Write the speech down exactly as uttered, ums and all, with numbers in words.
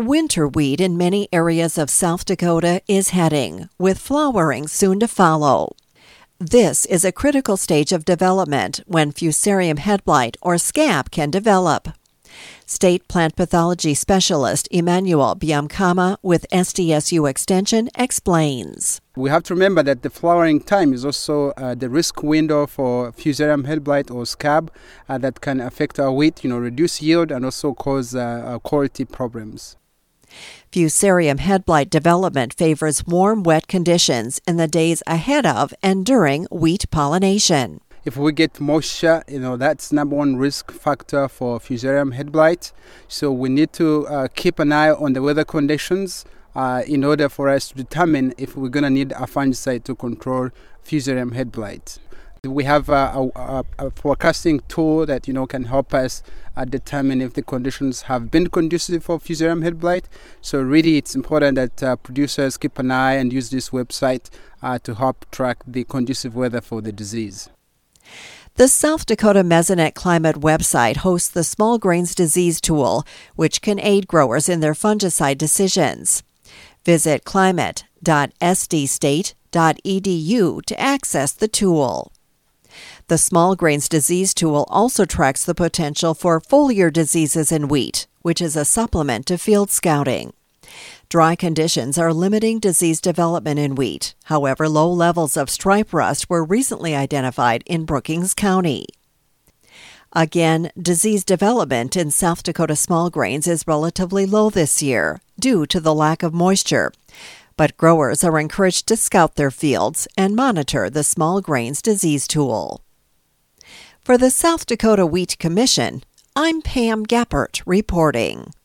Winter wheat in many areas of South Dakota is heading, with flowering soon to follow. This is a critical stage of development when Fusarium head blight or scab can develop. State plant pathology specialist Emmanuel Biamkama with S D S U Extension explains. We have to remember that the flowering time is also uh, the risk window for Fusarium head blight or scab uh, that can affect our wheat, you know, reduce yield and also cause uh, uh, quality problems. Fusarium head blight development favors warm, wet conditions in the days ahead of and during wheat pollination. If we get moisture, you know, that's number one risk factor for Fusarium head blight. So we need to uh, keep an eye on the weather conditions uh, in order for us to determine if we're going to need a fungicide to control Fusarium head blight. We have a, a, a forecasting tool that, you know, can help us uh, determine if the conditions have been conducive for Fusarium head blight. So really it's important that uh, producers keep an eye and use this website uh, to help track the conducive weather for the disease. The South Dakota Mesonet Climate website hosts the Small Grains Disease Tool, which can aid growers in their fungicide decisions. Visit climate dot s d state dot e d u to access the tool. The Small Grains Disease Tool also tracks the potential for foliar diseases in wheat, which is a supplement to field scouting. Dry conditions are limiting disease development in wheat. However, low levels of stripe rust were recently identified in Brookings County. Again, disease development in South Dakota small grains is relatively low this year due to the lack of moisture. But growers are encouraged to scout their fields and monitor the Small Grains Disease Tool. For the South Dakota Wheat Commission, I'm Pam Gappert reporting.